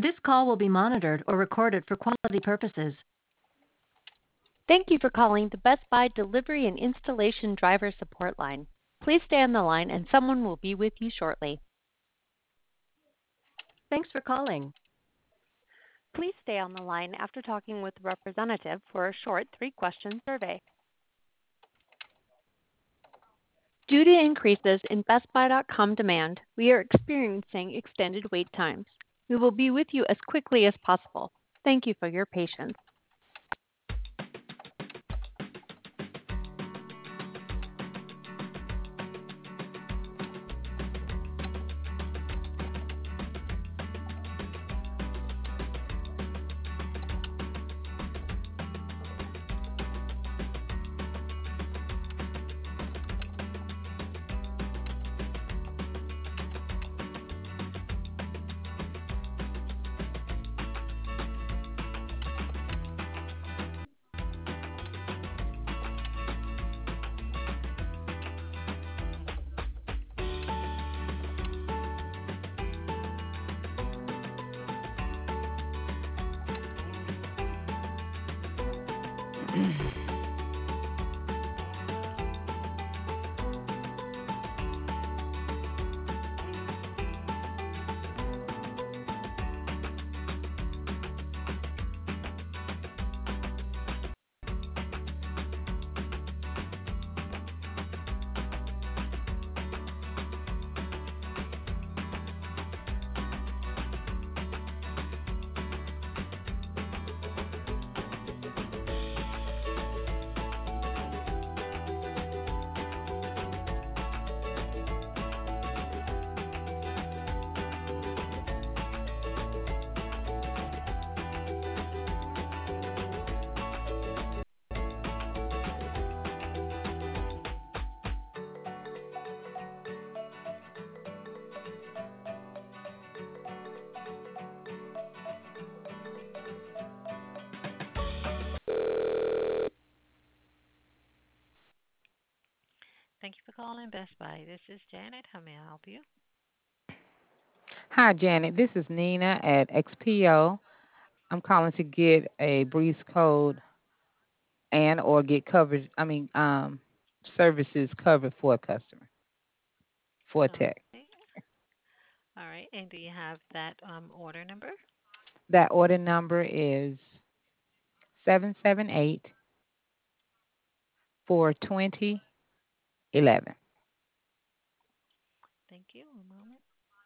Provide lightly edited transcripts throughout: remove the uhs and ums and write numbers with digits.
This call will be monitored or recorded for quality purposes. Thank you for calling the Best Buy Delivery and Installation Driver Support Line. Please stay on the line and someone will be with you shortly. Thanks for calling. Please stay on the line after talking with the representative for a short 3-question survey. Due to increases in BestBuy.com demand, we are experiencing extended wait times. We will be with you as quickly as possible. Thank you for your patience. Thank you for calling Best Buy. This is Janet. How may I help you? Hi, Janet. This is Nina at XPO. I'm calling to get a breeze code and or get coverage. Services covered for a customer for a tech. Okay. All right. And do you have that order number? That order number is 778-420-11. Thank you. One moment.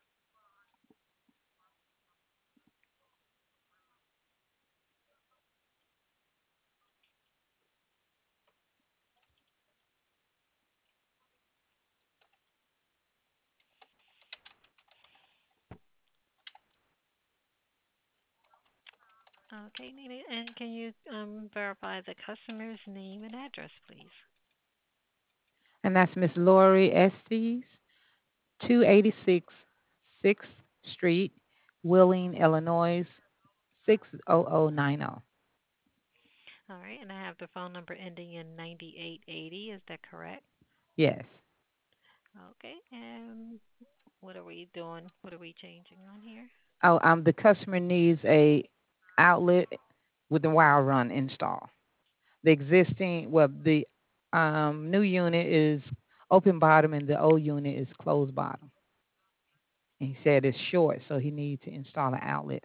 Okay, Nina. And can you verify the customer's name and address, please? And that's Miss Lori Estes, 286 6th Street, Wheeling, Illinois, 60090. All right. And I have the phone number ending in 9880. Is that correct? Yes. Okay. And what are we doing? What are we changing on here? Oh, the customer needs a outlet with the wire run installed. The existing, well, the new unit is open bottom and the old unit is closed bottom. And he said it's short, so he needs to install an outlet.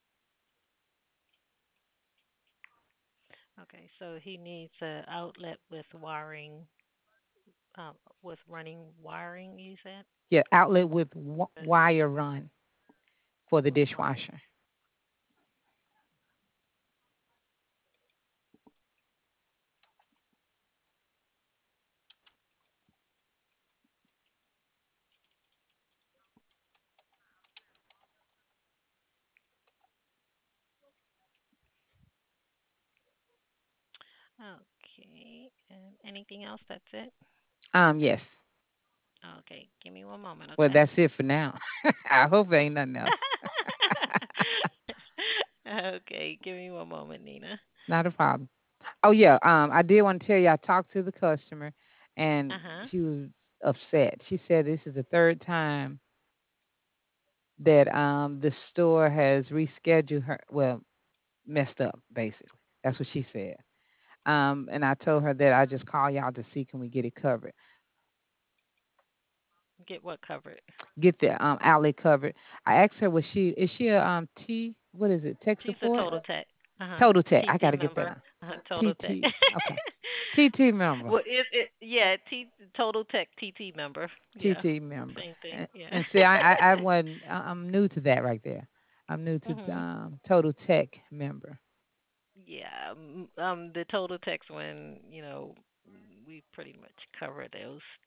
Okay. So he needs an outlet uh, with running wiring, you said? Yeah, outlet with With, wire run for the with wire. dishwasher. Okay. And anything else? That's it? Yes. Okay. Give me one moment, Well, okay? that's it for now. I hope there ain't nothing else. Okay. Give me one moment, Nina. Not a problem. Oh yeah, I did want to tell you I talked to the customer and Uh huh. she was upset. She said this is the third time that the store has rescheduled her. Well, messed up basically. That's what she said. And I told her that I just call y'all to see can we get it covered, Get what covered? get the outlet covered. I asked her was she is she a T what is it tech She's a support Total Tech. total tech. I got TT to get that member. on. Total Tech. TT okay. TT member. Well, it yeah, Total Tech TT member. Yeah, TT member. same thing. And, Yeah. and see, I wasn't. I'm new to that right there. I'm new to Mhm. total tech member. Yeah. The Total Tech's when we pretty much cover those